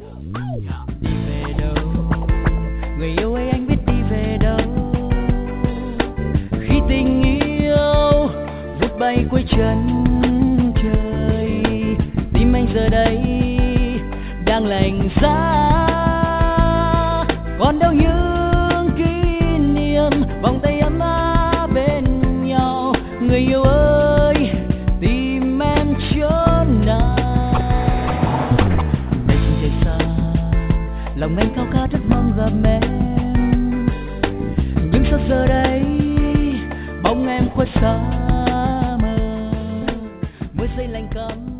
Đi về đâu, người yêu ơi anh biết đi về đâu, khi tình yêu vút bay cuối chân trời, tim anh giờ đây đang lạnh giá. Còn đâu những kỷ niệm vòng tay ấm áp bên nhau, người yêu ơi tìm em chỗ nào. Đây trên trời xa, lòng anh khao khát rất mong gặp em, nhưng sao giờ đây bóng em khuất xa mờ, mưa rơi lạnh cắm